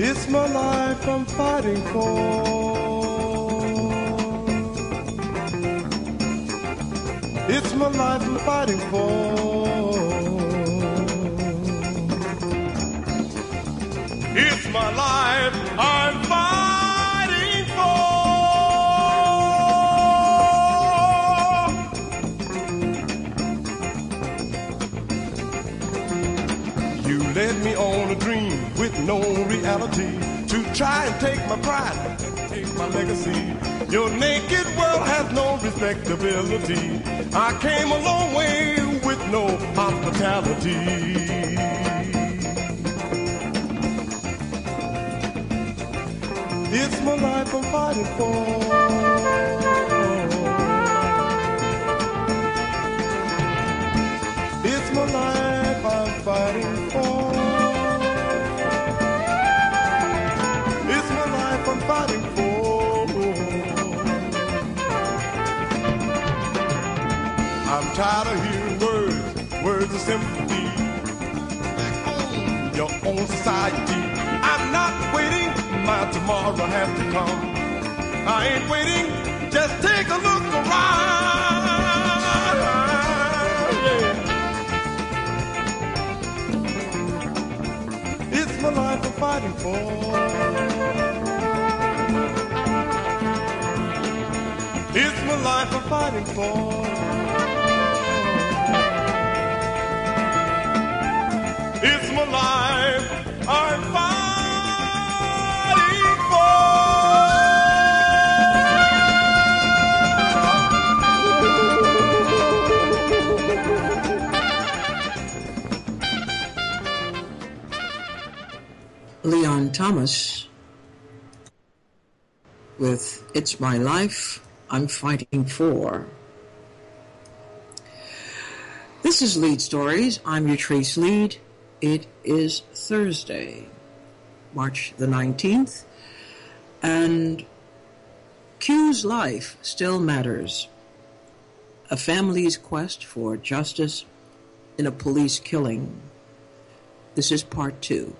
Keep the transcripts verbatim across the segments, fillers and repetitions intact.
It's my life I'm fighting for. It's my life I'm fighting for. It's my life I'm fighting for. You led me on a dream with no reality to try and take my pride, take my legacy. Your naked world has no respectability. I came a long way with no hospitality. It's my life I'm fighting for. It's my life I'm fighting for. It's my life I'm fighting for. I'm tired of hearing words, words of sympathy, back on your own society. I'm not waiting, my tomorrow has to come. I ain't waiting, just take a look around. Yeah. It's my life I'm fighting for. It's my life I'm fighting for. It's my life I'm fighting for. Leon Thomas with It's My Life I'm Fighting For. This is Lead Stories. I'm your Trace Lead. It is Thursday, March the nineteenth, and Q's life still matters. A family's quest for justice in a police killing. This is part two.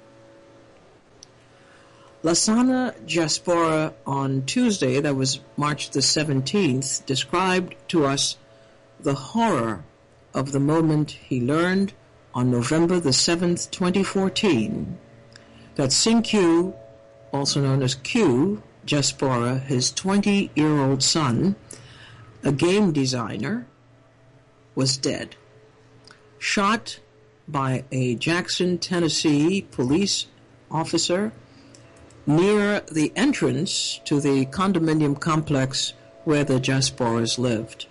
Lasana Jaspora on Tuesday, that was March the seventeenth, described to us the horror of the moment he learned on November the seventh, twenty fourteen, that Sing Q, also known as Q Jaspora, his twenty-year-old son, a game designer, was dead, shot by a Jackson, Tennessee police officer near the entrance to the condominium complex where the Jasporas lived.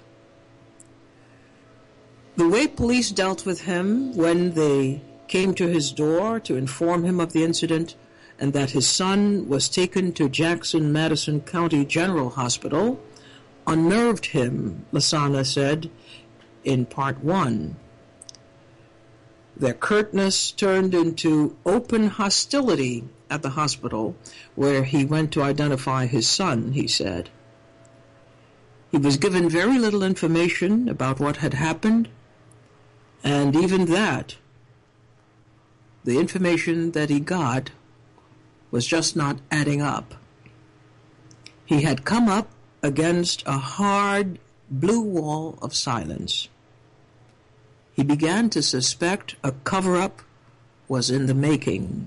The way police dealt with him when they came to his door to inform him of the incident and that his son was taken to Jackson Madison County General Hospital unnerved him, Lasana said in part one. Their curtness turned into open hostility at the hospital where he went to identify his son, he said. He was given very little information about what had happened, and even that, the information that he got was just not adding up. He had come up against a hard blue wall of silence. He began to suspect a cover-up was in the making.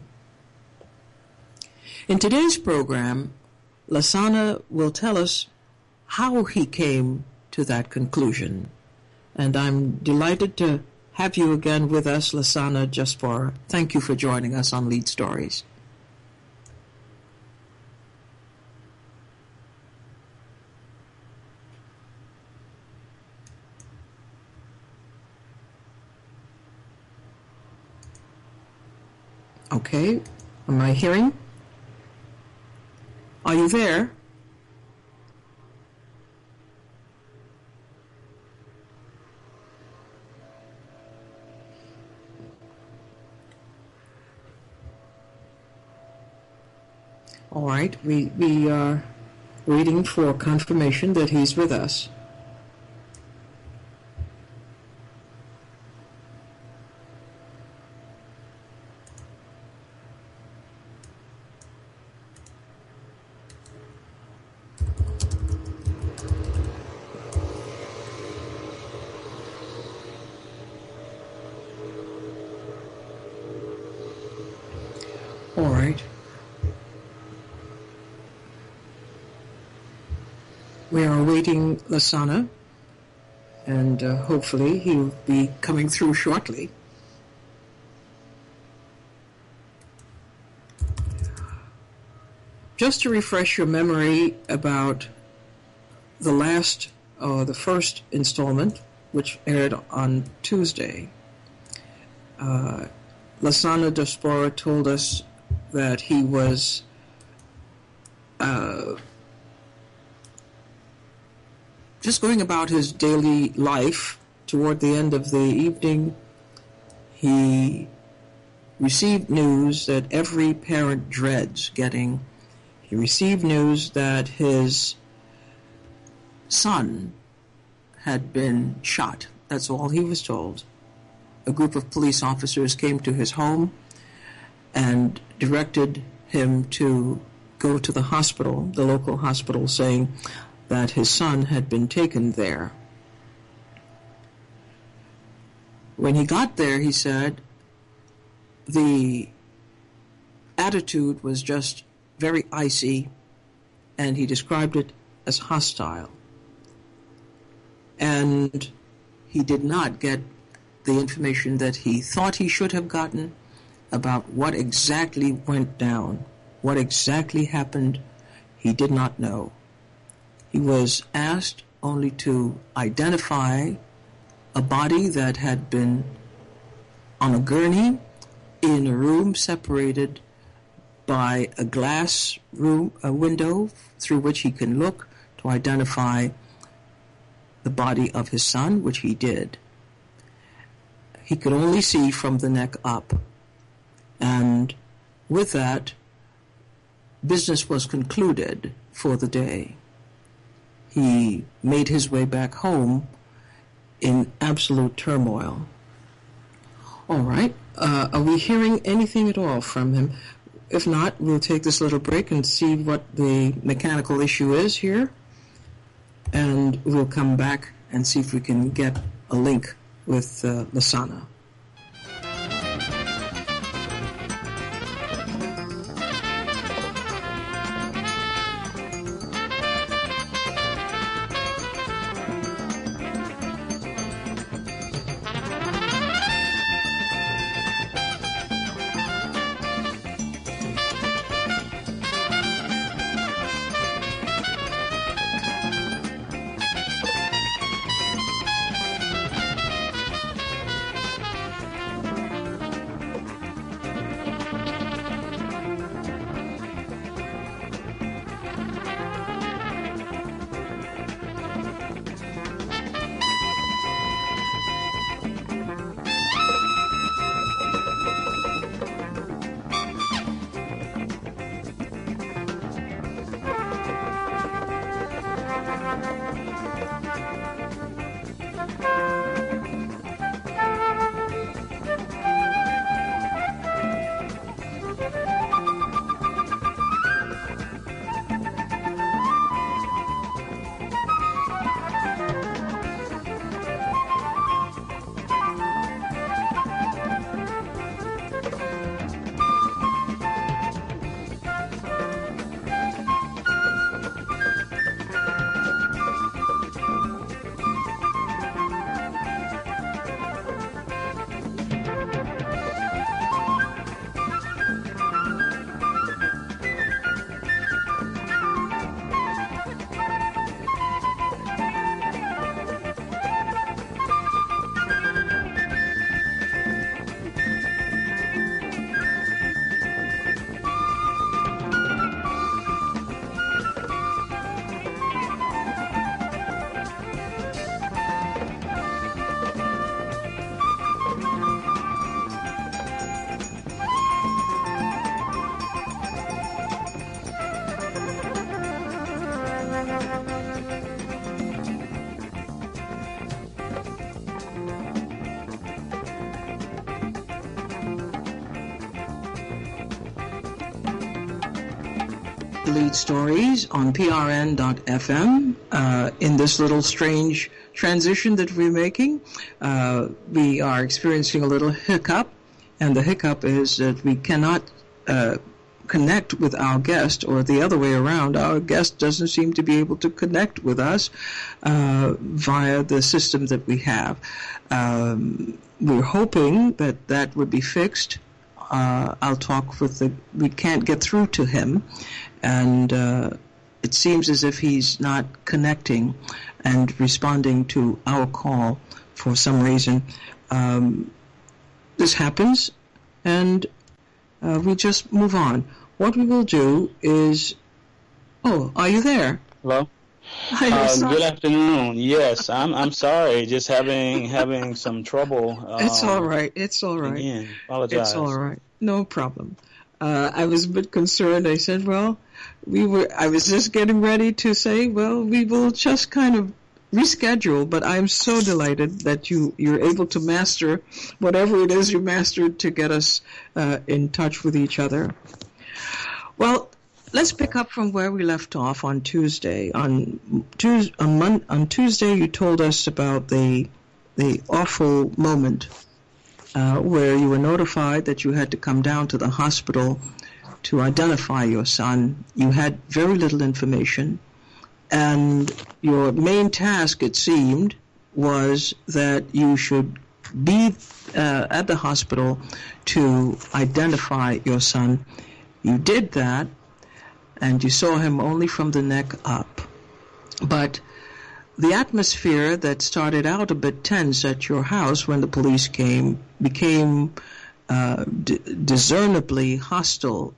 In today's program, Lasana will tell us how he came to that conclusion. And I'm delighted to have you again with us, Lasana Jaspora. Thank you for joining us on Lead Stories. Okay, am I hearing? Are you there? All right, we, we are waiting for confirmation that he's with us. All right. We are awaiting Lasana, and uh, hopefully he'll be coming through shortly. Just to refresh your memory about the last, or uh, the first installment, which aired on Tuesday, uh, Lasana Diaspora told us that he was uh, just going about his daily life. Toward the end of the evening, he received news that every parent dreads getting. He received news that his son had been shot. That's all he was told. A group of police officers came to his home and directed him to go to the hospital, the local hospital, saying that his son had been taken there. When he got there, he said, the attitude was just very icy, and he described it as hostile. And he did not get the information that he thought he should have gotten about what exactly went down, what exactly happened. He did not know. He was asked only to identify a body that had been on a gurney in a room separated by a glass room, a window through which he can look to identify the body of his son, which he did. He could only see from the neck up. And with that, business was concluded for the day. He made his way back home in absolute turmoil. All right. Uh, are we hearing anything at all from him? If not, we'll take this little break and see what the mechanical issue is here. And we'll come back and see if we can get a link with uh, Lasana. Lead Stories on P R N dot F M. Uh, in this little strange transition that we're making, uh, we are experiencing a little hiccup, and the hiccup is that we cannot uh, connect with our guest, or the other way around. Our guest doesn't seem to be able to connect with us uh, via the system that we have. Um, we're hoping that that would be fixed. Uh, I'll talk with the, we can't get through to him, and uh, it seems as if he's not connecting and responding to our call for some reason. Um, this happens, and uh, we just move on. What we will do is, oh, are you there? Hello. Hi, uh, good afternoon. Yes, I'm. I'm sorry. Just having having some trouble. Um, it's all right. It's all right. Again, apologize. It's all right. No problem. Uh, I was a bit concerned. I said, well, we were. I was just getting ready to say, well, we will just kind of reschedule. But I'm so delighted that you you're able to master whatever it is you mastered to get us uh, in touch with each other. Well, let's pick up from where we left off on Tuesday. On Tuesday, on, Mon- on Tuesday, you told us about the the awful moment uh, where you were notified that you had to come down to the hospital to identify your son. You had very little information, and your main task, it seemed, was that you should be uh, at the hospital to identify your son. You did that, and you saw him only from the neck up. But the atmosphere that started out a bit tense at your house when the police came became uh, d- discernibly hostile.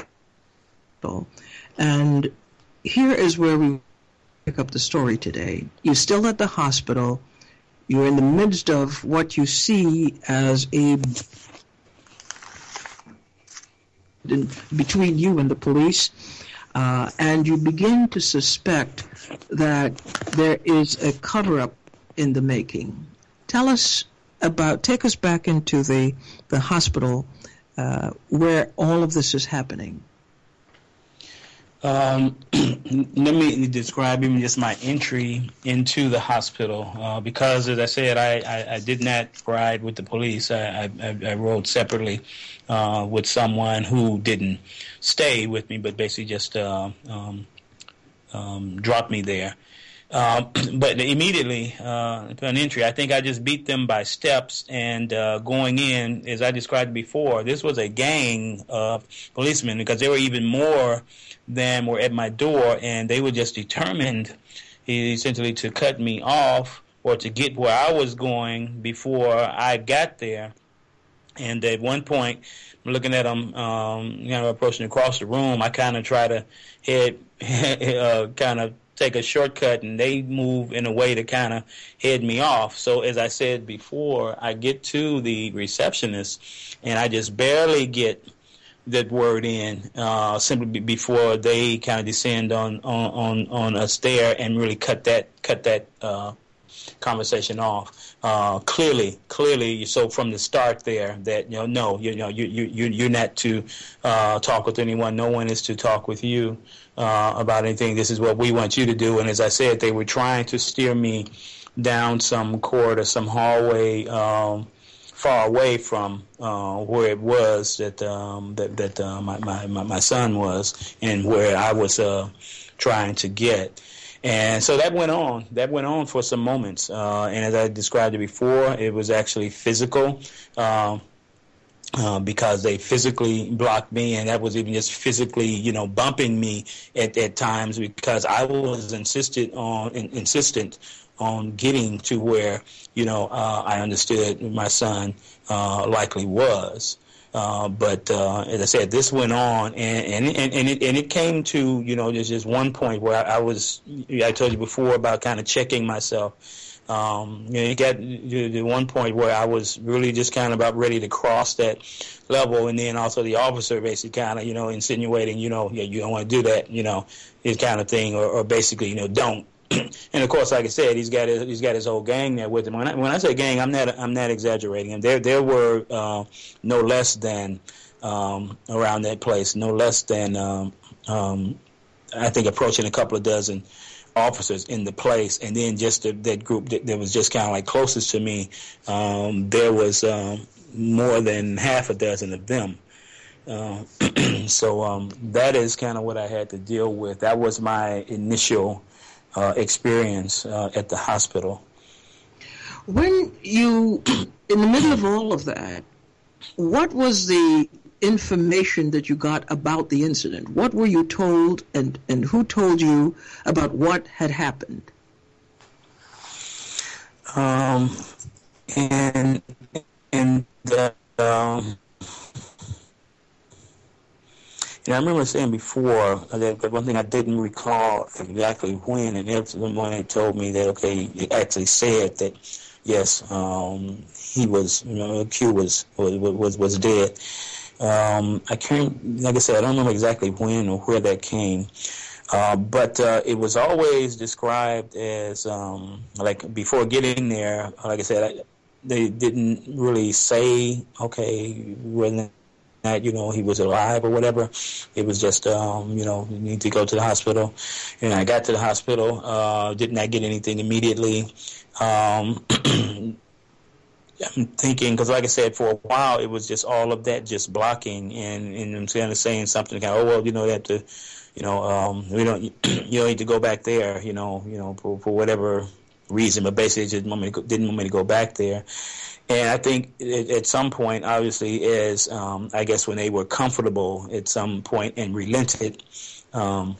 And here is where we pick up the story today. You're still at the hospital. You're in the midst of what you see as a between you and the police, uh, and you begin to suspect that there is a cover-up in the making. Tell us about, take us back into the, the hospital uh, where all of this is happening. Um, let me describe even just my entry into the hospital, uh, because, as I said, I, I, I did not ride with the police. I, I, I rode separately uh, with someone who didn't stay with me, but basically just uh, um, um, dropped me there. Uh, but immediately uh, upon entry, I think I just beat them by steps, and uh, going in, as I described before, this was a gang of policemen, because there were even more than were at my door, and they were just determined essentially to cut me off or to get where I was going before I got there. And at one point, looking at them, um, you know, approaching across the room, I kind of try to head, uh, kind of take a shortcut, and they move in a way to kind of head me off. So as I said before, I get to the receptionist, and I just barely get that word in, uh, simply before they kind of descend on, on, on, on us there and really cut that cut that uh, conversation off. Uh, clearly, clearly, so from the start there, that you know, no, you know, you you you're not to uh, talk with anyone. No one is to talk with you uh, about anything. This is what we want you to do. And as I said, they were trying to steer me down some corridor, some hallway, Um, far away from uh, where it was that um, that, that uh, my, my, my son was, and where I was uh, trying to get. And so that went on. That went on for some moments. Uh, and as I described it before, it was actually physical uh, uh, because they physically blocked me, and that was even just physically, you know, bumping me at, at times, because I was insisted on in, insistent on getting to where, you know, uh, I understood my son uh, likely was. Uh, but uh, as I said, this went on, and and and, and, it, and it came to, you know, there's just one point where I, I was, I told you before about kind of checking myself. Um, you know, it got to, to one point where I was really just kind of about ready to cross that level, and then also the officer basically kind of, you know, insinuating, you know, yeah, you don't want to do that, you know, this kind of thing, or, or basically, you know, don't. And of course, like I said, he's got his, he's got his whole gang there with him. When I, when I say gang, I'm not I'm not exaggerating. And there there were uh, no less than um, around that place, no less than um, um, I think approaching a couple of dozen officers in the place. And then just the, that group that, that was just kind of like closest to me, um, there was um, more than half a dozen of them. Uh, so um, that is kind of what I had to deal with. That was my initial uh, experience uh, at the hospital. When you, in the middle of all of that, what was the information that you got about the incident? What were you told, and, and who told you about what had happened? Um, and and the, um, you know, I remember saying before that one thing I didn't recall exactly when, and everyone had told me that, okay, it actually said that, yes, um, he was, you know, Q was was was, was dead. Um, I can't, like I said, I don't remember exactly when or where that came. Uh, but uh, it was always described as, um, like, before getting there, like I said, I, they didn't really say, okay, whether that, you know, he was alive or whatever. It was just, um, you know, you need to go to the hospital. And I got to the hospital, uh, did not get anything immediately. Um, I'm thinking, because like I said, for a while, it was just all of that just blocking, and, and I'm kind of saying something kind of, oh, well, you know, you have to, you know, um, we don't, you don't need to go back there, you know, you know, for, for whatever reason, but basically just want me to go, didn't want me to go back there. And I think at, at some point, obviously, as um, I guess when they were comfortable at some point and relented, um,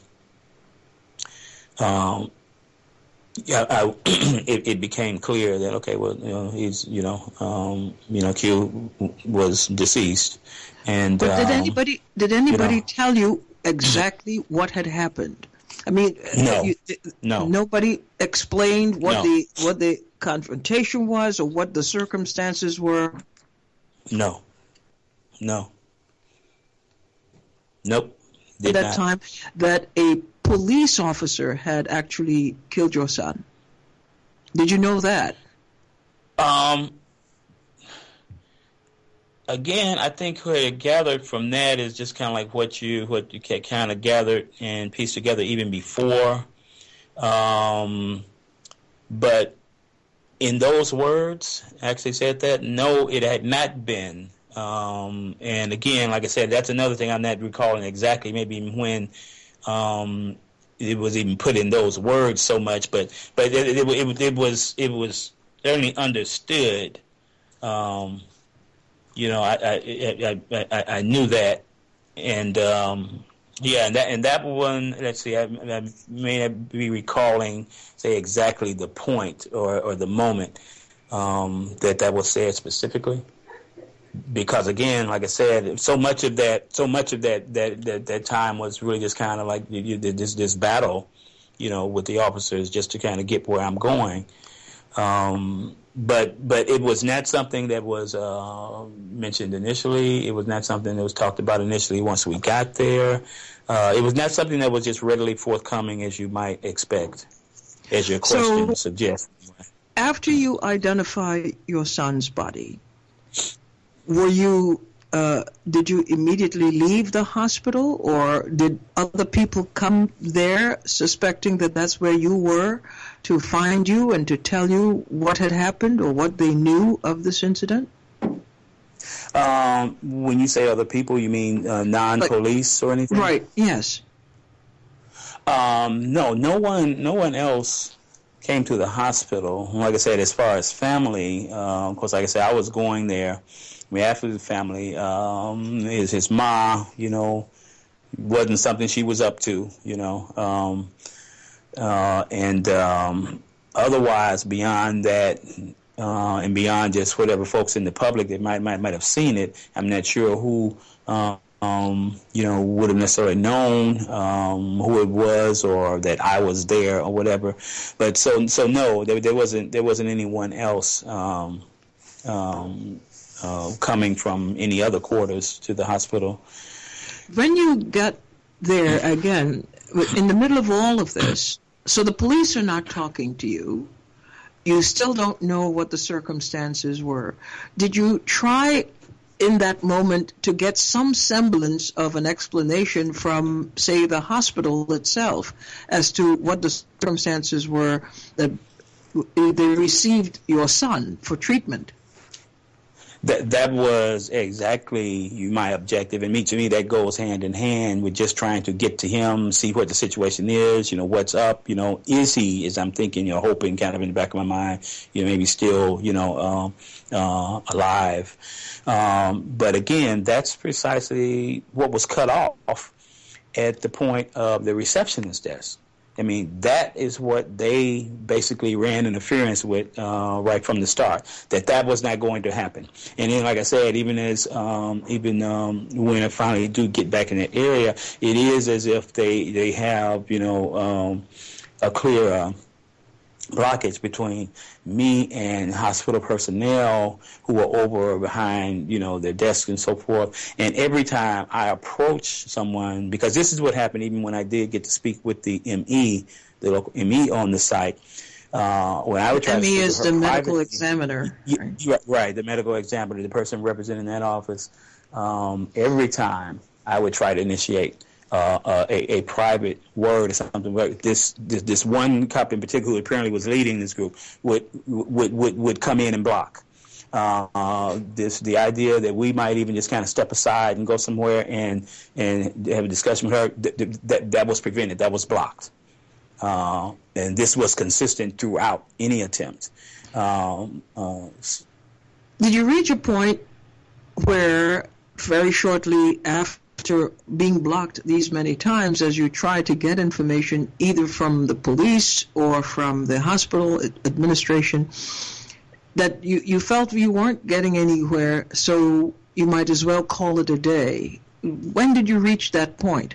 um, yeah, I, it, it became clear that, okay, well, you know, he's, you know, um, you know, Q was deceased. And but did um, anybody did anybody you know, tell you exactly what had happened? I mean, no, you, no, nobody explained what no. the what the confrontation was or what the circumstances were. No, no, nope. At that not. time, that a police officer had actually killed your son. Did you know that? Um. Again, I think what I gathered from that is just kind of like what you what you kind of gathered and pieced together even before. Um, but in those words, actually said that, no, it had not been. Um, and again, like I said, that's another thing I'm not recalling exactly, maybe when um, it was even put in those words so much. But but it, it, it, it was it was certainly understood. Um, You know, I I, I I I knew that, and um, yeah, and that and that one. Let's see, I, I may not be recalling, say, exactly the point or, or the moment um, that that was said specifically, because again, like I said, so much of that, so much of that that that, that time was really just kind of like you, you, this this battle, you know, with the officers just to kind of get where I'm going. Um, But but it was not something that was uh, mentioned initially. It was not something that was talked about initially once we got there. Uh, it was not something that was just readily forthcoming as you might expect, as your question So, suggests. after you identify your son's body, were you uh, did you immediately leave the hospital, or did other people come there suspecting that that's where you were to find you and to tell you what had happened or what they knew of this incident? Um, when you say other people, you mean uh, non-police like, or anything? Right. Yes. Um, no, no one, no one else came to the hospital. Like I said, as far as family, uh, of course, like I said, I was going there. I mean, after the family, um, his his ma, you know, wasn't something she was up to, you know, um, uh, and um, otherwise beyond that. Uh, and beyond just whatever folks in the public that might might might have seen it, I'm not sure who uh, um, you know would have necessarily known um, who it was or that I was there or whatever. But so so no, there, there wasn't there wasn't anyone else um, um, uh, coming from any other quarters to the hospital. When you got there again, in the middle of all of this, so the police are not talking to you. You still don't know what the circumstances were. Did you try in that moment to get some semblance of an explanation from, say, the hospital itself as to what the circumstances were that they received your son for treatment? that that was exactly my objective, and me to me that goes hand in hand with just trying to get to him, see what the situation is, you know, what's up, you know, is he, as I'm thinking, you know, hoping kind of in the back of my mind, you know, maybe still, you know, um, uh, alive. Um, but again, that's precisely what was cut off at the point of the receptionist desk. I mean, that is what they basically ran interference with uh, right from the start, that that was not going to happen. And then, like I said, even as um, even um, when I finally do get back in that area, it is as if they, they have, you know, um, a clear uh, blockage between me and hospital personnel who are over behind, you know, their desks and so forth. And every time I approach someone, because this is what happened even when I did get to speak with the M E, the local M E on the site, uh, when I would try M E to speak is with her the medical privately, examiner. Right. right, right, the medical examiner, the person representing that office. Um, every time I would try to initiate Uh, uh, a, a private word or something like this, this. This one cop in particular, who apparently was leading this group, would would would, would come in and block. Uh, uh, this the idea that we might even just kind of step aside and go somewhere and and have a discussion with her. Th- that that was prevented. That was blocked. Uh, and this was consistent throughout any attempt. Um, uh, Did you reach a point where very shortly after after being blocked these many times, as you try to get information either from the police or from the hospital administration, that you, you felt you weren't getting anywhere, so you might as well call it a day? When did you reach that point?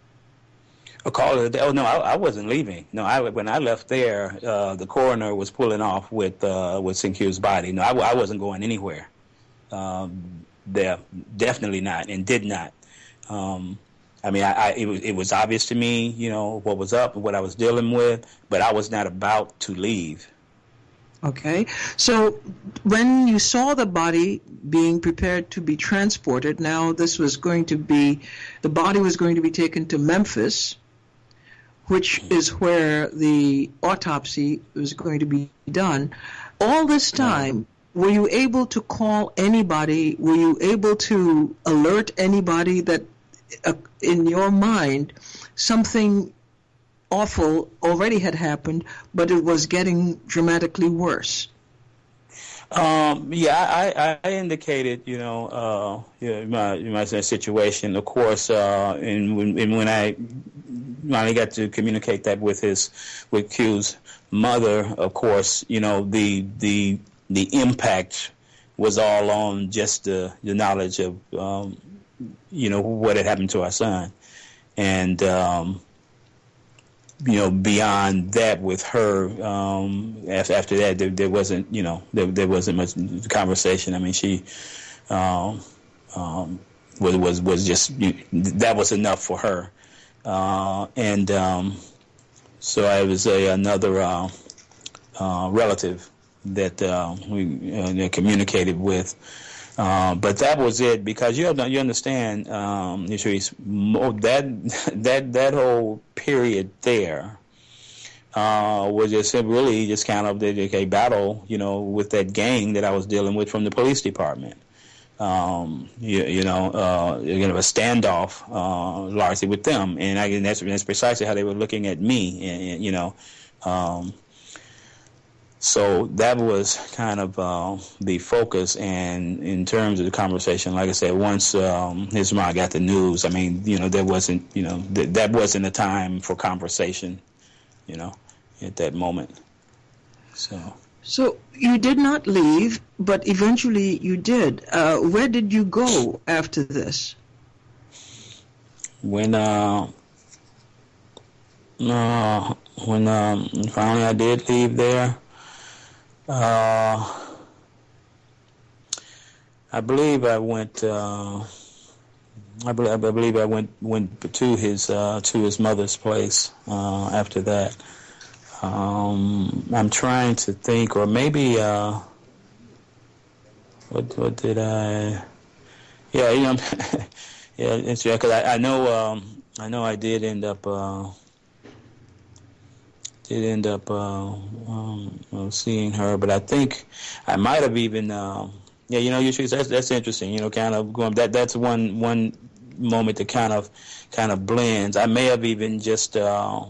A call it a day? Oh, no, I, I wasn't leaving. No, I, when I left there, uh, the coroner was pulling off with uh, with Sincu's body. No, I, I wasn't going anywhere. Um, there, definitely not, and did not. Um, I mean, I, I, it was it was obvious to me, you know, what was up, what I was dealing with, but I was not about to leave. Okay. So when you saw the body being prepared to be transported, now this was going to be, the body was going to be taken to Memphis, which is where the autopsy was going to be done. All this time, were you able to call anybody? Were you able to alert anybody that uh, in your mind something awful already had happened, but it was getting dramatically worse? Um, yeah, I, I indicated, you know, uh, you know, my, my situation, of course, uh, and when, and when I finally got to communicate that with his, with Q's mother, of course, you know, the, the, the impact was all on just the, the knowledge of, um, you know, what had happened to our son. And, um, you know, beyond that with her, um, after, after that, there, there wasn't, you know, there, there wasn't much conversation. I mean, she, um, um, was, was, was just, that was enough for her. Uh, and, um, so I was a, another, uh, uh, relative that, uh, we uh, communicated with. Uh, but that was it, because you have, you understand, um, that that that whole period there uh, was just really just kind of the, a battle, you know, with that gang that I was dealing with from the police department. Um, you, you know, uh, you know, a standoff uh, largely with them, and, I, and that's, that's precisely how they were looking at me, and, and, you know. Um, So that was kind of uh, the focus, and in terms of the conversation, like I said, once um, his mom got the news, I mean, you know, there wasn't, you know, th- that wasn't a time for conversation, you know, at that moment. So, so you did not leave, but eventually you did. Uh, where did you go after this? When uh, uh, when um, finally I did leave there. Uh, I believe I went. Uh, I, be- I believe I went went to his uh, to his mother's place uh, after that. Um, I'm trying to think, or maybe uh, what what did I? Yeah, you know, yeah, it's because I, I know um, I know I did end up. Uh, Did end up uh, um, seeing her, but I think I might have even uh, Yeah, you know, usually that's that's interesting. You know, kind of going that that's one one moment that kind of kind of blends. I may have even just uh,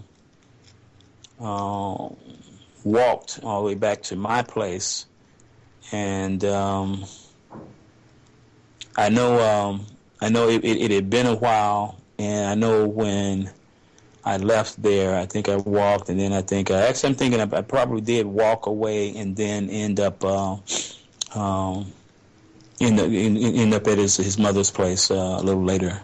uh, walked all the way back to my place, and um, I know um, I know it, it, it had been a while, and I know when I left there, I think I walked, and then I think uh, actually I'm thinking I, I probably did walk away, and then end up. Uh, um, End up, end up at his, his mother's place uh, a little later.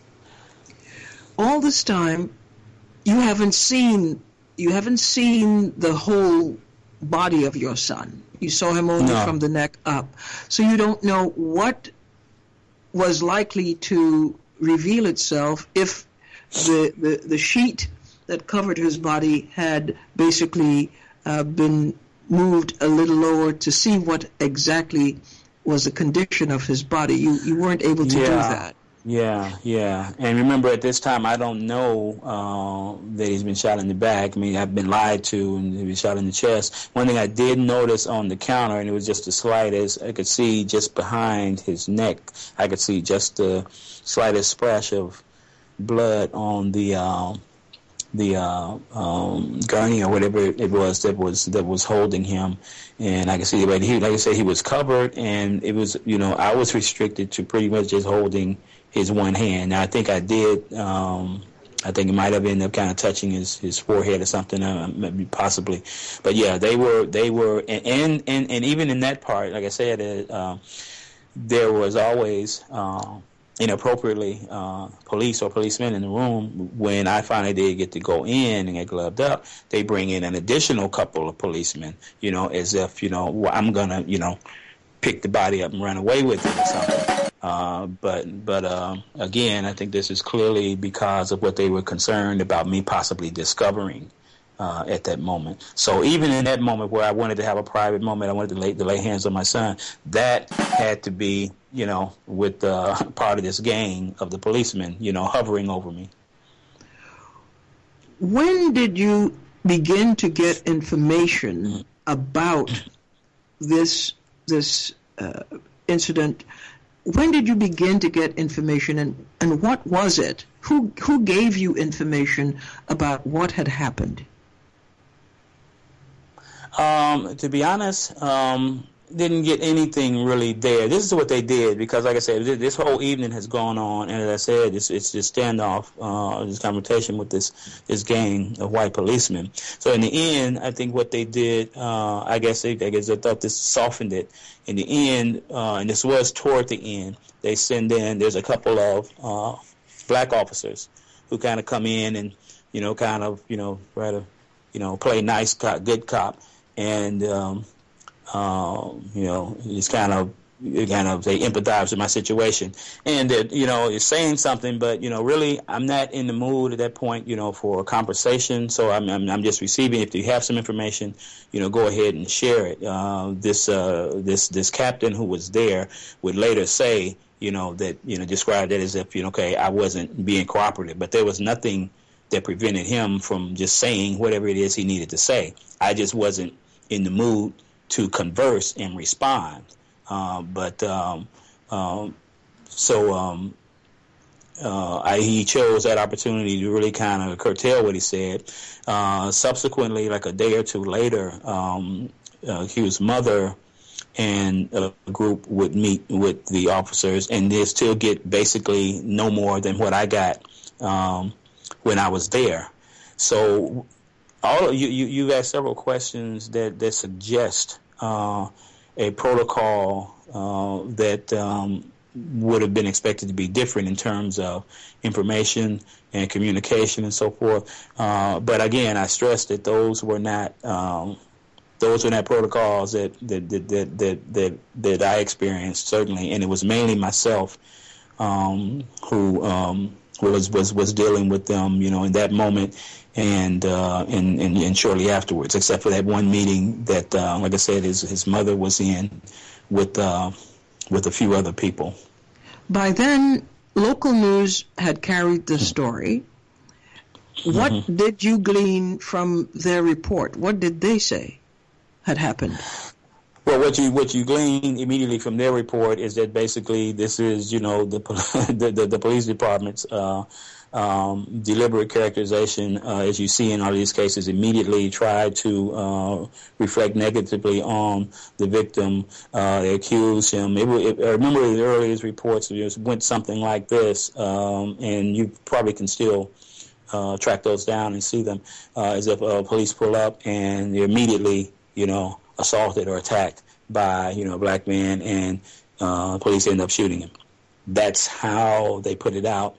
All this time, you haven't seen you haven't seen the whole body of your son. You saw him only No. from the neck up, so you don't know what was likely to reveal itself if the the, the sheet that covered his body had basically uh, been moved a little lower to see what exactly was the condition of his body. You you weren't able to yeah. do that. Yeah, yeah. And remember, at this time, I don't know uh, that he's been shot in the back. I mean, I've been lied to, and he was shot in the chest. One thing I did notice on the counter, and it was just the slightest, I could see just behind his neck, I could see just the slightest splash of blood on the uh, the uh, um, gurney or whatever it was that was that was holding him. And I can see, but he, like I said, he was covered, and it was, you know, I was restricted to pretty much just holding his one hand. Now, I think I did, um, I think it might have ended up kind of touching his, his forehead or something, uh, maybe possibly. But yeah, they were, they were, and, and, and, and even in that part, like I said, uh, there was always, uh, inappropriately uh, police or policemen in the room. When I finally did get to go in and get gloved up, they bring in an additional couple of policemen, you know, as if, you know, well, I'm going to, you know, pick the body up and run away with it or something. Uh, but, but uh, again, I think this is clearly because of what they were concerned about me possibly discovering Uh, at that moment. So even in that moment where I wanted to have a private moment, I wanted to lay, to lay hands on my son, that had to be, you know, with uh, part of this gang of the policemen, you know, hovering over me. When did you begin to get information about this this uh, incident? When did you begin to get information, and, and what was it? Who who gave you information about what had happened? Um, to be honest, um, didn't get anything really there. This is what they did, because, like I said, this whole evening has gone on, and as I said, it's, it's this standoff, uh, this confrontation with this this gang of white policemen. So in the end, I think what they did, uh, I guess they, I guess they thought this softened it. In the end, uh, and this was toward the end, they send in. There's a couple of uh, black officers who kind of come in and, you know, kind of, you know, try to, you know, play nice cop, good cop. And, um, uh, you know, it's kind of, kind of, they empathize with my situation. And, that, you know, it's saying something, but, you know, really, I'm not in the mood at that point, you know, for a conversation. So I'm, I'm, I'm just receiving. If you have some information, you know, go ahead and share it. Uh, this, uh, this, this captain who was there would later say, you know, that, you know, described it as if, you know, okay, I wasn't being cooperative, but there was nothing that prevented him from just saying whatever it is he needed to say. I just wasn't in the mood to converse and respond. Uh, but um, um, so um, uh, I, he chose that opportunity to really kind of curtail what he said. Uh, subsequently, like a day or two later, um, uh, Hugh's mother and a group would meet with the officers, and they still get basically no more than what I got um, when I was there. So all you, you, you asked several questions that, that suggest uh, a protocol uh, that um, would have been expected to be different in terms of information and communication and so forth. Uh, but again, I stress that those were not um, those were not protocols that that that that that, that, that I experienced, certainly, and it was mainly myself um, who um, was was was dealing with them, you know, in that moment. And, uh, and and and shortly afterwards, except for that one meeting that, uh, like I said, his his mother was in with uh, with a few other people. By then, local news had carried the story. What mm-hmm. did you glean from their report? What did they say had happened? Well, what you what you glean immediately from their report is that basically this is, you know, the the, the, the police department's uh, um, deliberate characterization, uh, as you see in all of these cases, immediately tried to uh, reflect negatively on the victim. Uh, they accused him. It, it, I remember the earliest reports it went something like this, um, and you probably can still uh, track those down and see them, uh, as if uh, police pull up and they're immediately, you know, assaulted or attacked by, you know, a black man, and uh, police end up shooting him. That's how they put it out.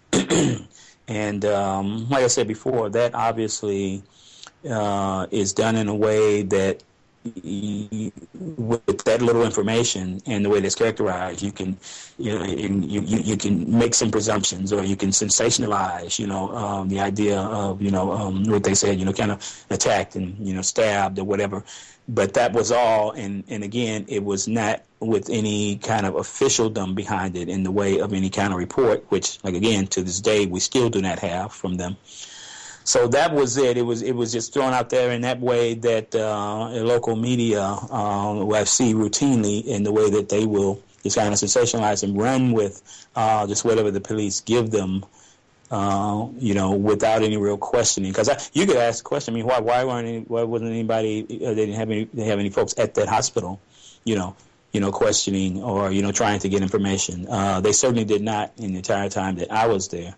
And um, like I said before, that obviously uh, is done in a way that you, with that little information and the way that's characterized, you can, you know, you, you, you can make some presumptions, or you can sensationalize, you know, um, the idea of, you know, um, what they said, you know, kind of attacked and, you know, stabbed or whatever. But that was all, and, and again, it was not with any kind of officialdom behind it in the way of any kind of report, which, like, again, to this day, we still do not have from them. So that was it. It was it was just thrown out there in that way that uh, local media, um, I see routinely, in the way that they will just kind of sensationalize and run with uh, just whatever the police give them, uh, you know, without any real questioning. Because you could ask the question, I mean, why why weren't any, why wasn't anybody? Uh, they didn't have any they have any folks at that hospital, you know, you know, questioning or, you know, trying to get information. Uh, they certainly did not in the entire time that I was there.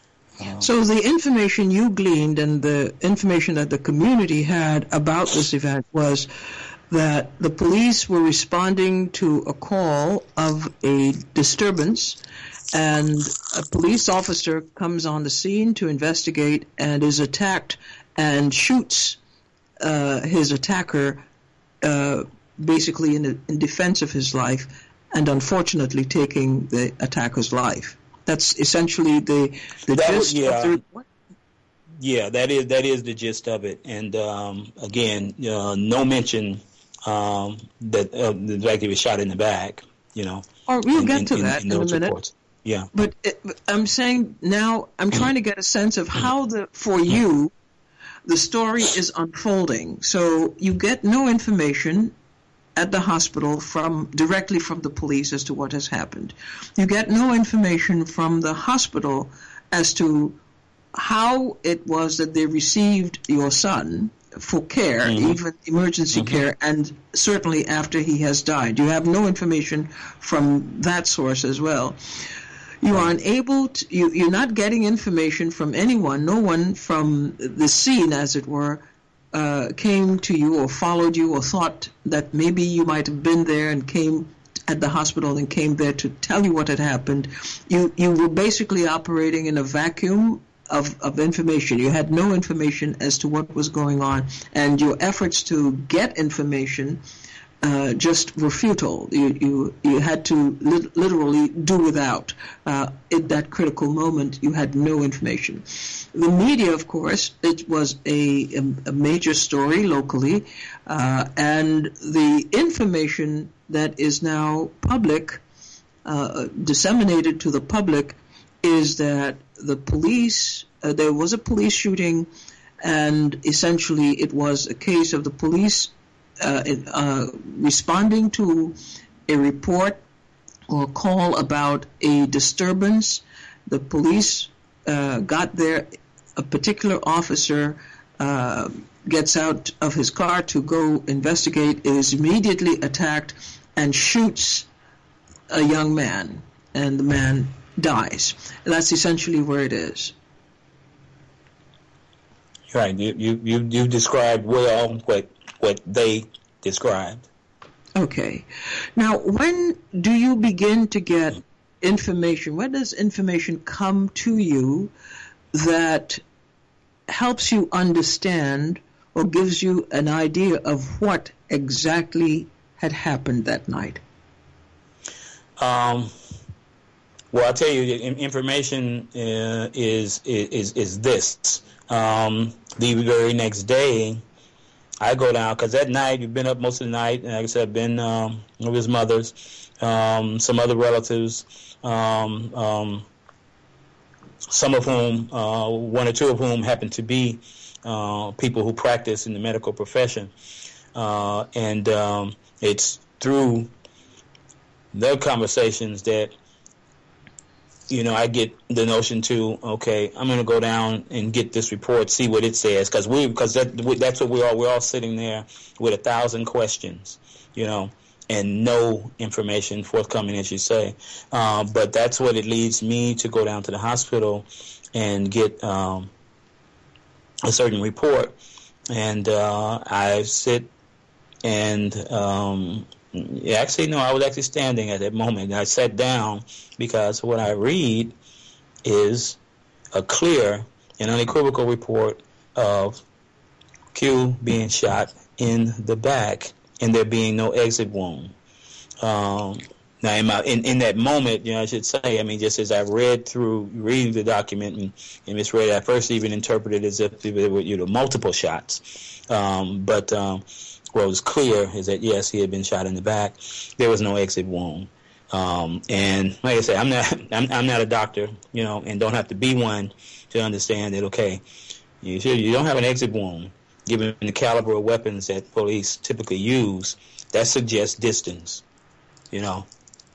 So the information you gleaned and the information that the community had about this event was that the police were responding to a call of a disturbance, and a police officer comes on the scene to investigate and is attacked and shoots uh, his attacker uh, basically in, in defense of his life, and unfortunately taking the attacker's life. That's essentially the the that gist was, yeah. of the report. Yeah, that is that is the gist of it. And um, again, uh, no mention um, that uh, the fact he was shot in the back. You know, or we'll in, get in, to in, that in, in, in a minute. Reports. Yeah, but it, I'm saying now I'm trying to get a sense of how the for you the story is unfolding. So you get no information at the hospital from directly from the police as to what has happened. You get no information from the hospital as to how it was that they received your son for care, mm-hmm. even emergency mm-hmm. care, and certainly after he has died. You have no information from that source as well. You are unable to, you, you're not getting information from anyone, no one from the scene, as it were, Uh, came to you or followed you or thought that maybe you might have been there and came at the hospital and came there to tell you what had happened. You you were basically operating in a vacuum of, of information. You had no information as to what was going on, and your efforts to get information uh, just were futile. You you, you had to li- literally do without. Uh, at that critical moment, you had no information. The media, of course, it was a, a major story locally, uh, and the information that is now public, uh, disseminated to the public, is that the police, uh, there was a police shooting, and essentially it was a case of the police uh, uh, responding to a report or call about a disturbance. The police uh, got there. A particular officer uh, gets out of his car to go investigate, is immediately attacked and shoots a young man, and the man dies. And that's essentially where it is. Right. You you you, you described well what what they described. Okay. Now, when do you begin to get information? When does information come to you that helps you understand or gives you an idea of what exactly had happened that night? Um, well, I'll tell you, the information uh, is is is this. Um, the very next day, I go down, because that night, you've been up most of the night, and like I said, I've been um, with his mother's, um, some other relatives, um, um, some of whom, uh, one or two of whom happen to be uh, people who practice in the medical profession. Uh, and um, it's through their conversations that, you know, I get the notion to, okay, I'm going to go down and get this report, see what it says, because we, because that, that's what we are. We're all sitting there with a thousand questions, you know, and no information forthcoming, as you say. Uh, but that's what it leads me to go down to the hospital and get um, a certain report. And uh, I sit and um, actually, no, I was actually standing at that moment. And I sat down because what I read is a clear and unequivocal report of Q being shot in the back and there being no exit wound. Um, now, in, my, in, in that moment, you know, I should say, I mean, just as I read through, reading the document and, and misread it, I first even interpreted it as if there were, you know, multiple shots. Um, but um, what was clear is that, yes, he had been shot in the back. There was no exit wound. Um, and like I said, I'm not, I'm, I'm not a doctor, you know, and don't have to be one to understand that, okay, you, should, you don't have an exit wound. Given the caliber of weapons that police typically use, that suggests distance, you know.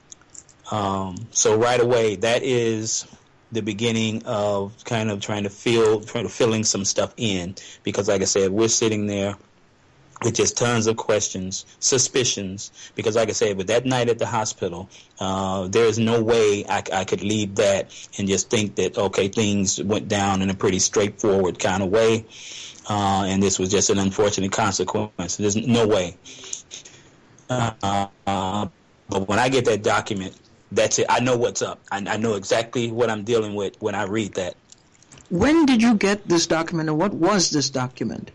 Um, so right away, that is the beginning of kind of trying to fill, trying to filling some stuff in, because like I said, we're sitting there with just tons of questions, suspicions, because like I said, with that night at the hospital, uh, there is no way I, I could leave that and just think that, okay, things went down in a pretty straightforward kind of way. Uh, and this was just an unfortunate consequence. There's no way. Uh, uh, but when I get that document, that's it. I know what's up. I, I know exactly what I'm dealing with when I read that. When did you get this document, and what was this document?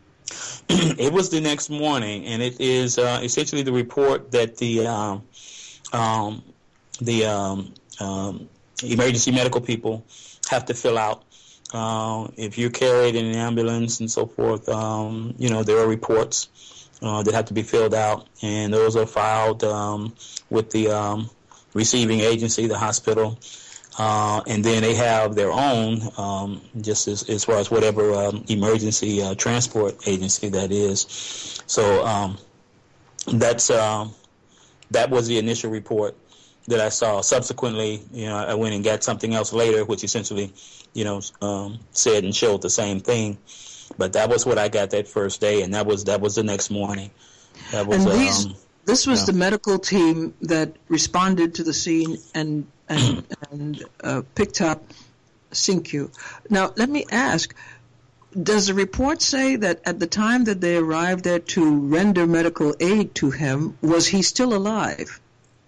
It was the next morning, and it is uh, essentially the report that the um, um, the um, um, emergency medical people have to fill out. Uh, if you're carried in an ambulance and so forth, um, you know, there are reports uh, that have to be filled out, and those are filed um, with the um, receiving agency, the hospital, uh, and then they have their own, um, just as, as far as whatever um, emergency uh, transport agency that is. So um, that's uh, that was the initial report that I saw. Subsequently, you know, I went and got something else later, which essentially, you know, um, said and showed the same thing. But that was what I got that first day, and that was that was the next morning. That was, and these, um, this was yeah. the medical team that responded to the scene and and, and uh, picked up Cinque. Now, let me ask, does the report say that at the time that they arrived there to render medical aid to him, was he still alive?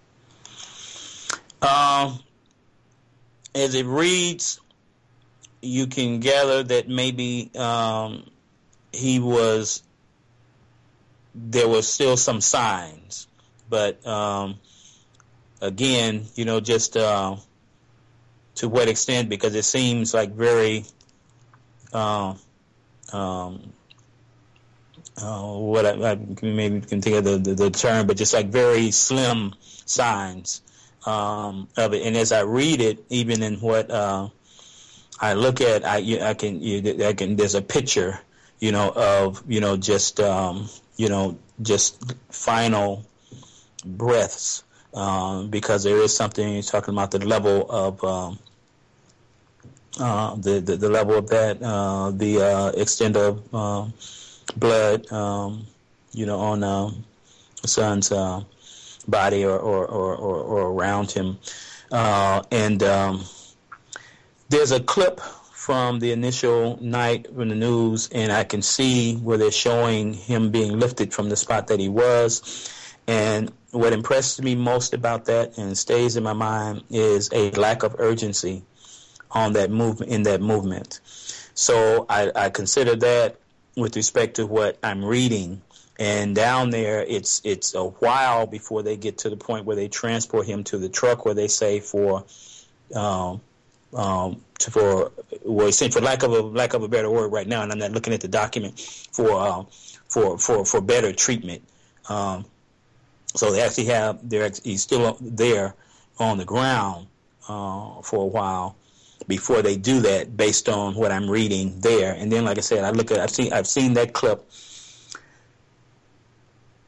Um, as it reads, you can gather that maybe um, he was, there was still some signs. But um, again, you know, just uh, to what extent, because it seems like very, uh, um, uh, what I, I maybe can think of the, the, the term, but just like very slim signs. Um, of it, and as I read it, even in what uh, I look at, I, I can, I can. There's a picture, you know, of you know just um, you know just final breaths, um, because there is something you're talking about, the level of um, uh, the, the the level of that, uh, the uh, extent of uh, blood, um, you know, on uh, the son's. Uh, body or, or, or, or, or around him. Uh, and um, there's a clip from the initial night in the news, and I can see where they're showing him being lifted from the spot that he was. And what impressed me most about that and stays in my mind is a lack of urgency on that movement, in that movement. So I, I consider that with respect to what I'm reading. And down there, it's it's a while before they get to the point where they transport him to the truck, where they say for, um, um, to, for well, for lack of a lack of a better word right now, and I'm not looking at the document for uh, for for for better treatment. Um, so they actually have they're he's still there on the ground uh, for a while before they do that, based on what I'm reading there. And then, like I said, I look at I've seen I've seen that clip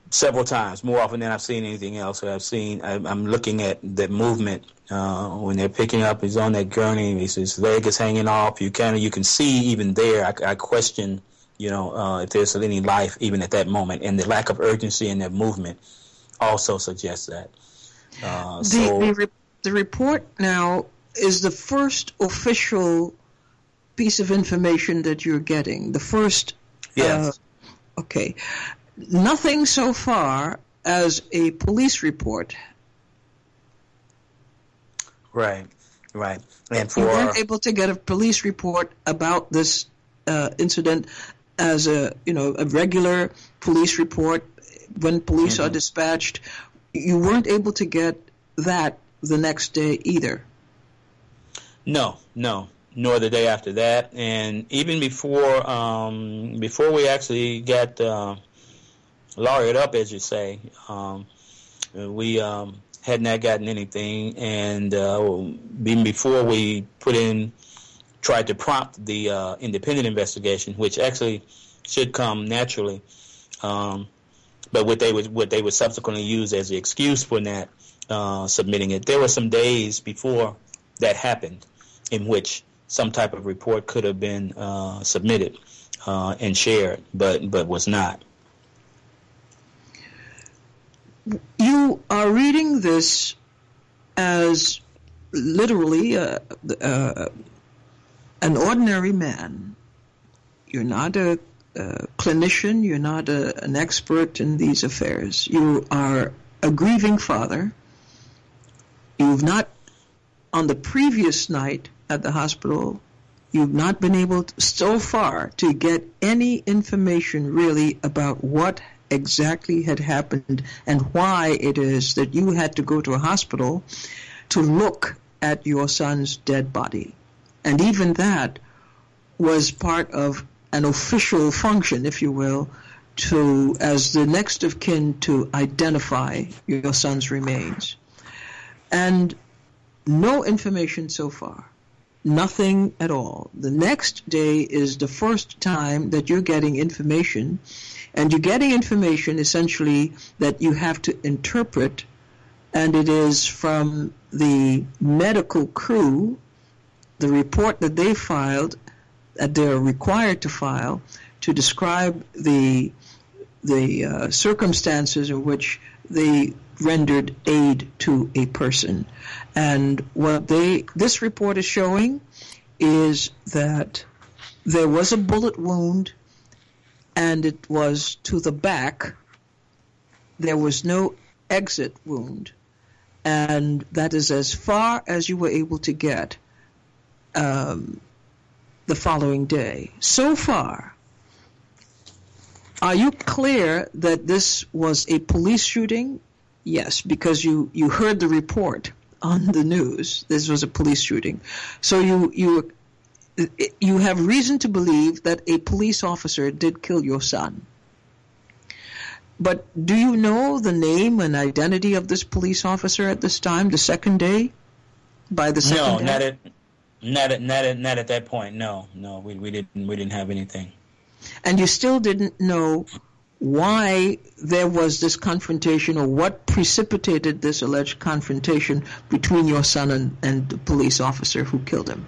several times, more often than I've seen anything else. I've seen. I, I'm looking at that movement uh, when they're picking up. He's on that gurney. His, his leg is hanging off. You can you can see even there. I, I question, you know, uh, if there's any life even at that moment, and the lack of urgency in that movement also suggests that. Uh, the, so the, re- the report now is the first official piece of information that you're getting. The first. Yes. Uh, okay. Nothing so far as a police report. Right, right. And for you weren't able to get a police report about this uh, incident as a you know a regular police report when police mm-hmm. are dispatched. You weren't able to get that the next day either. No, no, nor the day after that, and even before um, before we actually got. Uh, lawyered up, as you say. Um, we um, had not gotten anything, and uh, even before we put in, tried to prompt the uh, independent investigation, which actually should come naturally, um, but what they would what they would subsequently use as the excuse for not uh, submitting it. There were some days before that happened in which some type of report could have been uh, submitted uh, and shared, but but was not. You are reading this as literally uh, uh, an ordinary man. You're not a, a clinician. You're not a, an expert in these affairs. You are a grieving father. You've not, on the previous night at the hospital, you've not been able to, so far to get any information really about what exactly had happened and why it is that you had to go to a hospital to look at your son's dead body. And even that was part of an official function, if you will, to as the next of kin to identify your son's remains. And no information so far. Nothing at all. The next day is the first time that you're getting information. And you're getting information essentially that you have to interpret, and it is from the medical crew, the report that they filed, that they're required to file, to describe the the uh, circumstances in which they rendered aid to a person. And what they this report is showing is that there was a bullet wound, and it was to the back. There was no exit wound. And that is as far as you were able to get um, the following day. So far, are you clear that this was a police shooting? Yes, because you, you heard the report on the news. This was a police shooting. So you you you have reason to believe that a police officer did kill your son. But do you know the name and identity of this police officer at this time, the second day? By the second no, day? not at not at not at not at that point. No, no, we we didn't we didn't have anything. And you still didn't know why there was this confrontation, or what precipitated this alleged confrontation between your son and, and the police officer who killed him?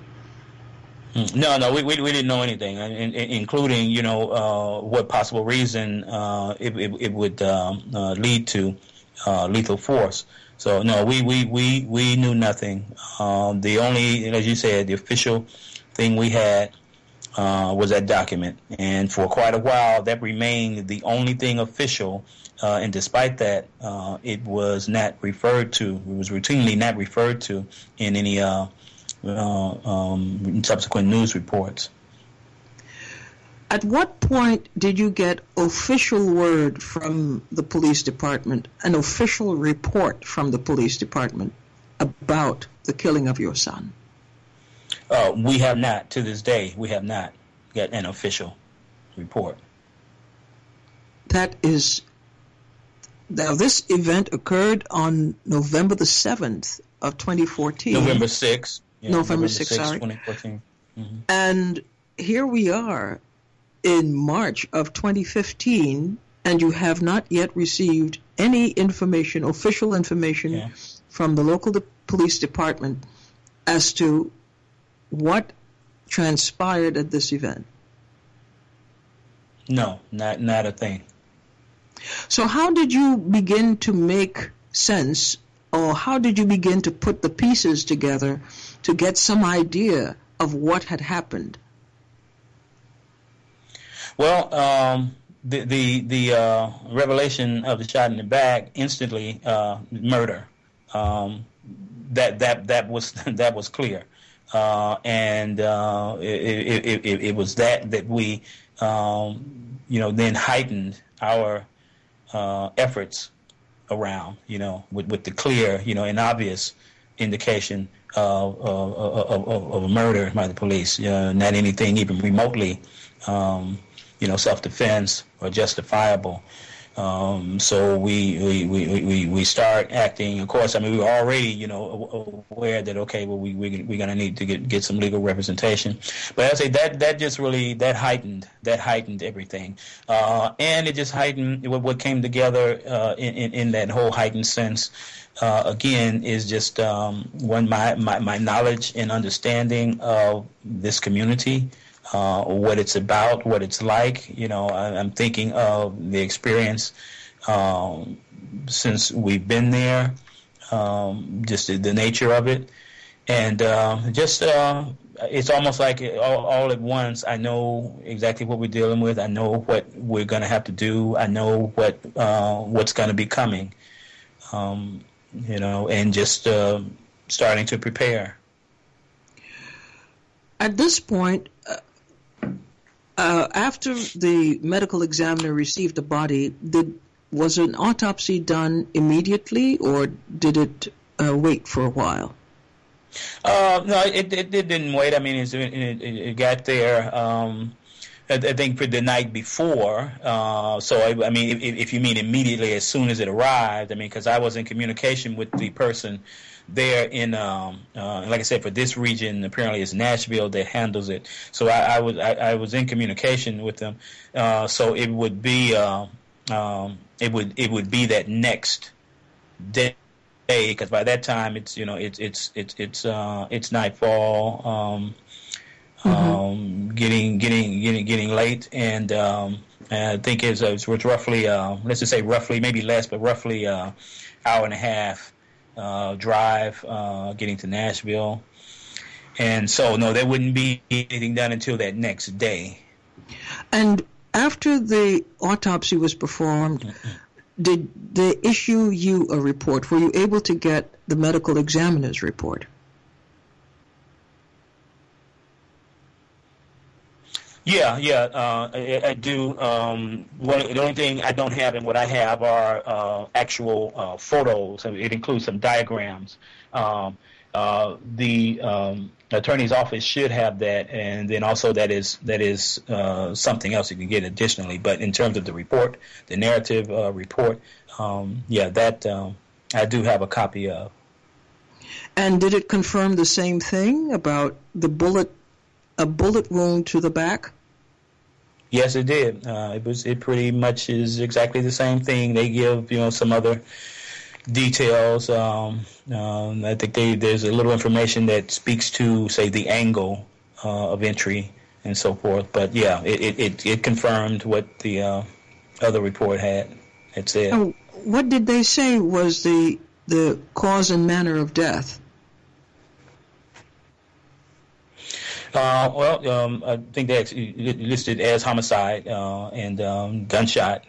No, no, we we, we didn't know anything, in, in, including you know uh, what possible reason uh, it, it it would um, uh, lead to uh, lethal force. So no, we we, we, we knew nothing. Um, the only, as you said, the official thing we had uh, was that document, and for quite a while that remained the only thing official. Uh, and despite that, uh, it was not referred to. It was routinely not referred to in any. Uh, Uh, um, subsequent news reports. At what point did you get official word from the police department, an official report from the police department about the killing of your son? Uh, we have not, to this day, we have not got an official report. That is, now this event occurred on November the seventh of twenty fourteen. November sixth. Yeah, November sixth, sorry. twenty fourteen. Mm-hmm. And here we are in March of twenty fifteen, and you have not yet received any information, official information, yeah. from the local de- police department as to what transpired at this event? No, not not a thing. So how did you begin to make sense, or how did you begin to put the pieces together to get some idea of what had happened? Well, um, the the the uh, revelation of the shot in the back instantly uh, murder. Um, that that that was that was clear, uh, and uh, it, it, it, it was that that we um, you know then heightened our uh, efforts around you know with, with the clear you know and obvious indication of of, of, of, of a murder by the police, uh, not anything even remotely um, you know self-defense or justifiable. Um, so we, we, we, we, we start acting. Of course, I mean, we were already, you know, aware that, okay, well, we, we, we're going to need to get, get some legal representation. But I say that, that just really, that heightened, that heightened everything. Uh, and it just heightened what, what came together, uh, in, in, in that whole heightened sense. Uh, again, is just, um, one, my, my, my knowledge and understanding of this community. Uh, what it's about, what it's like. You know, I, I'm thinking of the experience um, since we've been there, um, just the, the nature of it. And uh, just uh, it's almost like all, all at once, I know exactly what we're dealing with. I know what we're going to have to do. I know what uh, what's going to be coming, um, you know, and just uh, starting to prepare. At this point, uh, Uh, after the medical examiner received the body, did was an autopsy done immediately, or did it uh, wait for a while? Uh, no, it, it it didn't wait. I mean, it, it, it got there. Um, I, I think for the night before. Uh, so I, I mean, if, if you mean immediately, as soon as it arrived, I mean, because I was in communication with the person there in, um, uh, like I said, for this region, apparently it's Nashville that handles it. So I, I was I, I was in communication with them. Uh, so it would be uh, um, it would it would be that next day, because by that time it's you know it's it's it's it's uh, it's nightfall, um, mm-hmm. um, getting getting getting getting late, and um, I think it's it's roughly uh, let's just say roughly maybe less, but roughly uh, hour and a half. Uh, drive, uh, getting to Nashville. And so, no, there wouldn't be anything done until that next day. And after the autopsy was performed, mm-hmm. did they issue you a report? Were you able to get the medical examiner's report? Yeah, yeah, uh, I, I do. Um, one, the only thing I don't have and what I have are uh, actual uh, photos. It includes some diagrams. Um, uh, the um, attorney's office should have that, and then also that is that is uh, something else you can get additionally. But in terms of the report, the narrative uh, report, um, yeah, that um, I do have a copy of. And did it confirm the same thing about the bullet? A bullet wound to the back? Yes, it did. Uh, it was. It pretty much is exactly the same thing. They give, you know, some other details. Um, um, I think they, there's a little information that speaks to, say, the angle uh, of entry and so forth. But yeah, it it, it, it confirmed what the uh, other report had had said. Oh, what did they say was the the cause and manner of death? Uh, well, um, I think they listed as homicide uh, and um, gunshot.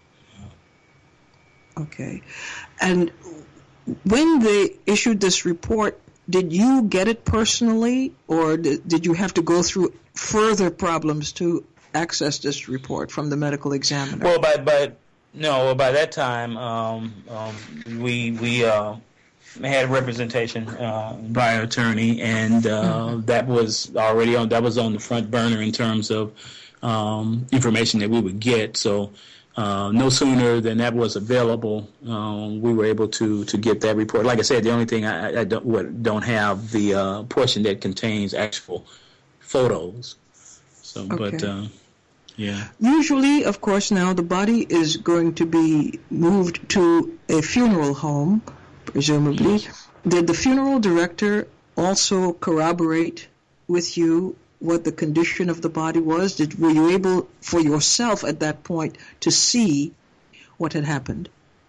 Okay. And when they issued this report, did you get it personally, or did, did you have to go through further problems to access this report from the medical examiner? Well, by by no, by that time, um, um, we we. Uh, had representation uh, by an attorney, and uh, mm-hmm. that was already on. That was on the front burner in terms of um, information that we would get. So, uh, no sooner than that was available, um, we were able to to get that report. Like I said, the only thing I, I don't what, don't have the uh, portion that contains actual photos. So, okay. but uh, Yeah. Usually, of course, now the body is going to be moved to a funeral home, presumably. Yes. Did the funeral director also corroborate with you what the condition of the body was? Did were you able, for yourself at that point, to see what had happened?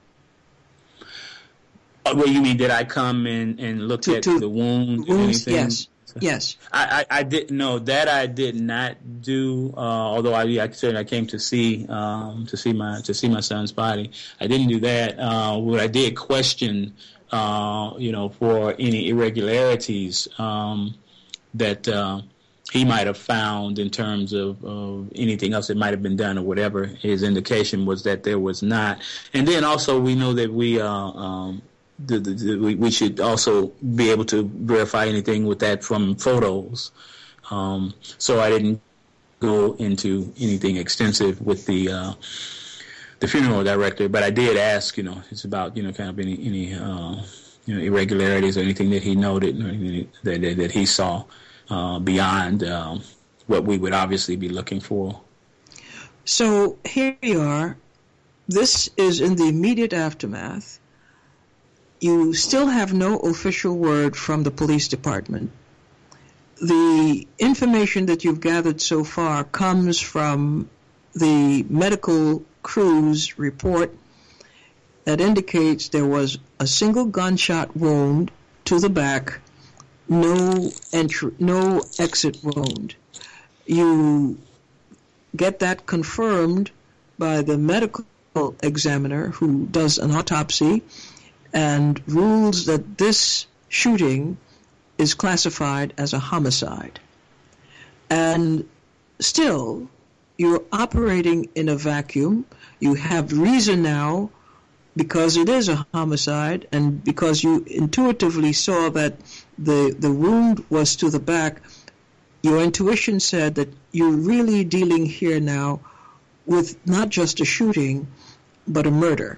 Uh, well, you mean did I come and, and look to, at to the wound? Wounds, anything? yes. Yes, I, I, I didn't know that. I did not do. Uh, although I, I certainly I came to see um, to see my to see my son's body. I didn't do that. Uh, what I did question, uh, you know, for any irregularities um, that uh, he might have found in terms of uh, anything else that might have been done or whatever. His indication was that there was not. And then also we know that we. Uh, um, The, the, the, we, we should also be able to verify anything with that from photos. Um, so I didn't go into anything extensive with the uh, the funeral director, but I did ask, you know, it's about, you know, kind of any any uh, you know irregularities or anything that he noted or anything that that, that he saw uh, beyond um, what we would obviously be looking for. So here we are. This is in the immediate aftermath. You still have no official word from the police department. The information that you've gathered so far comes from the medical crew's report that indicates there was a single gunshot wound to the back, no entry, no exit wound. You get that confirmed by the medical examiner who does an autopsy and rules that this shooting is classified as a homicide. And still, you're operating in a vacuum. You have reason now, because it is a homicide, and because you intuitively saw that the, the wound was to the back, your intuition said that you're really dealing here now with not just a shooting, but a murder.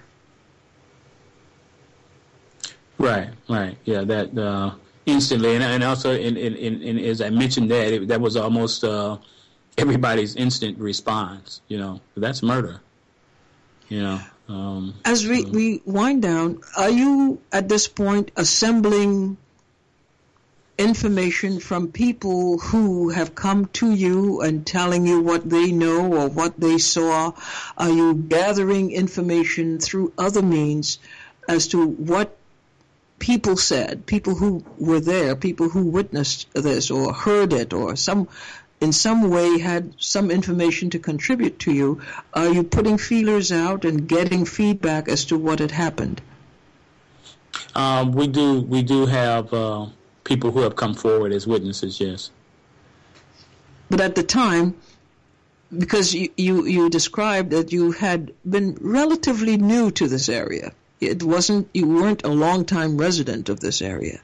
Right, right, yeah, that uh, instantly, and, and also, in, in, in, in, as I mentioned that, it, that was almost uh, everybody's instant response, you know, that's murder, you know. Um, As we, um, we wind down, are you at this point assembling information from people who have come to you and telling you what they know or what they saw? Are you gathering information through other means as to what people said, people who were there, people who witnessed this or heard it or some, in some way had some information to contribute to you? Are you putting feelers out and getting feedback as to what had happened? Um, we do. We do have uh, people who have come forward as witnesses. Yes. But at the time, because you, you, you described that you had been relatively new to this area. It wasn't, you weren't a long-time resident of this area.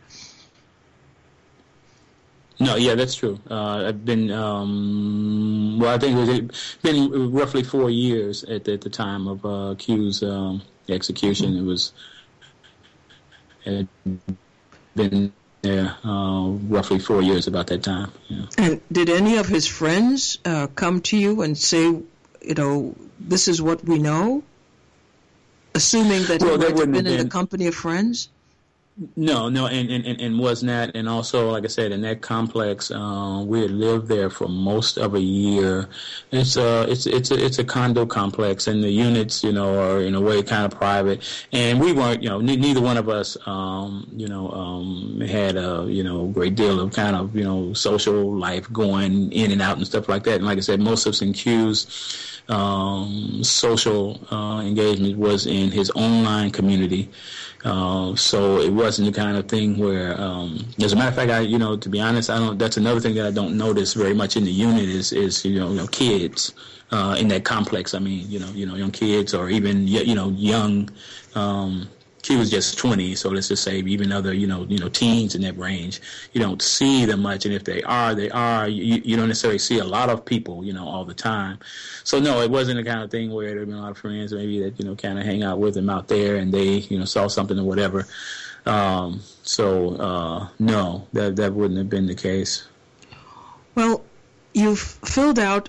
No, yeah, that's true. Uh, I've been, um, well, I think it was been roughly four years at the, at the time of uh, Q's um, execution. Mm-hmm. It was, it had been there uh, roughly four years about that time. Yeah. And did any of his friends uh, come to you and say, you know, this is what we know? Assuming that well, he might have been, been in the company of friends? No, no, and, and, and was not. And also, like I said, in that complex, uh, we had lived there for most of a year. It's a, it's, it's a, it's a condo complex, and the units, you know, are in a way kind of private. And we weren't, you know, ne- neither one of us, um, you know, um, had a, you know, great deal of kind of, you know, social life going in and out and stuff like that. And like I said, most of us in Q's um, social uh, engagement was in his online community. Uh, so it wasn't the kind of thing where, um, as a matter of fact, I, you know, to be honest, I don't. That's another thing that I don't notice very much in the unit is, is you know, you know kids uh, in that complex. I mean, you know, you know, young kids or even you know, young. Um, He was just twenty, so let's just say even other, you know, you know, teens in that range. You don't see them much, and if they are, they are. You, you don't necessarily see a lot of people, you know, all the time. So no, it wasn't the kind of thing where there had been a lot of friends maybe that you know kind of hang out with them out there, and they you know saw something or whatever. Um, so uh, no, that that wouldn't have been the case. Well, you've filled out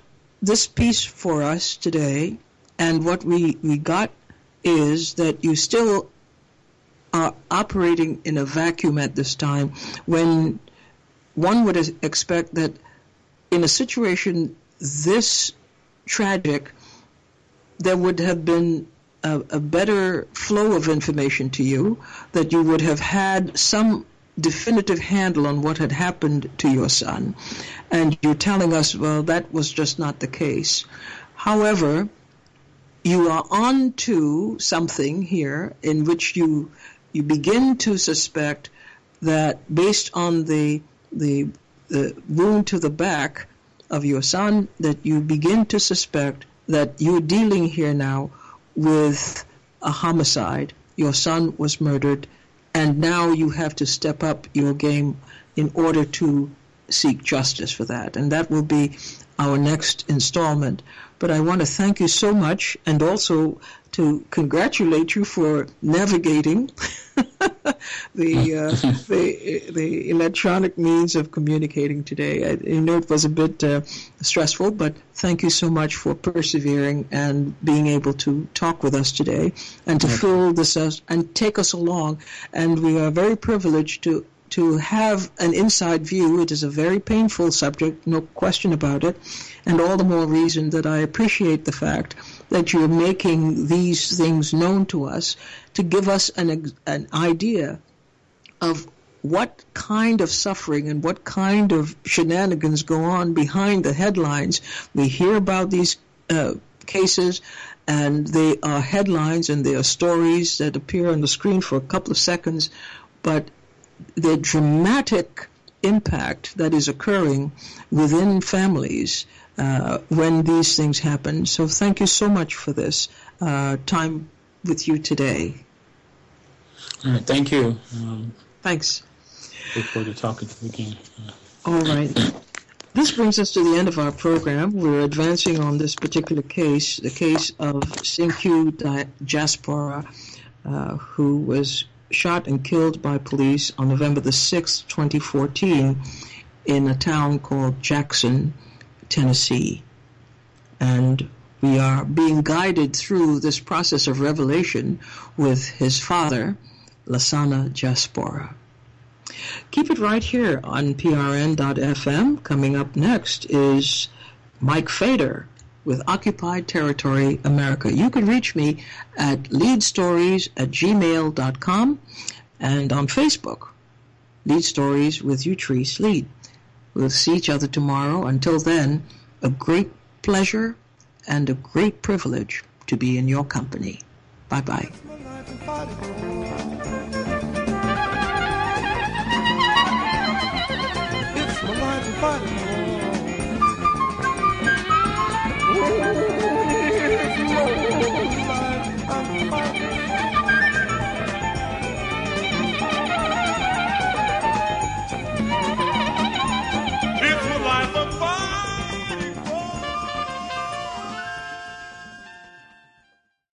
this piece for us today, and what we, we got is that you still are operating in a vacuum at this time, when one would expect that in a situation this tragic, there would have been a, a better flow of information to you, that you would have had some definitive handle on what had happened to your son. And you're telling us, well, that was just not the case. However, you are on to something here in which you you begin to suspect that based on the the, the wound to the back of your son, that you begin to suspect that you're dealing here now with a homicide. Your son was murdered, and now you have to step up your game in order to seek justice for that. And that will be our next installment. But I want to thank you so much, and also to congratulate you for navigating the, uh, the the electronic means of communicating today. I, I know it was a bit uh, stressful, but thank you so much for persevering and being able to talk with us today, and to fill this uh, and take us along. And we are very privileged to to have an inside view. It is a very painful subject, no question about it, and all the more reason that I appreciate the fact that you're making these things known to us to give us an an idea of what kind of suffering and what kind of shenanigans go on behind the headlines. We hear about these uh, cases, and they are headlines and they are stories that appear on the screen for a couple of seconds, but the dramatic impact that is occurring within families uh, when these things happen. So thank you so much for this uh, time with you today. All right, thank you. Um, Thanks. Look forward to talking to you again. All right. This brings us to the end of our program. We're advancing on this particular case, the case of Sekou Diaspora, uh, who was shot and killed by police on November the sixth, twenty fourteen, in a town called Jackson, Tennessee. And we are being guided through this process of revelation with his father, Lassana Diaspora. Keep it right here on P R N dot F M. Coming up next is Mike Fader with Occupied Territory America. You can reach me at leadstories at gmail dot com and on Facebook, Lead Stories with Utrice Lead. We'll see each other tomorrow. Until then, a great pleasure and a great privilege to be in your company. Bye-bye.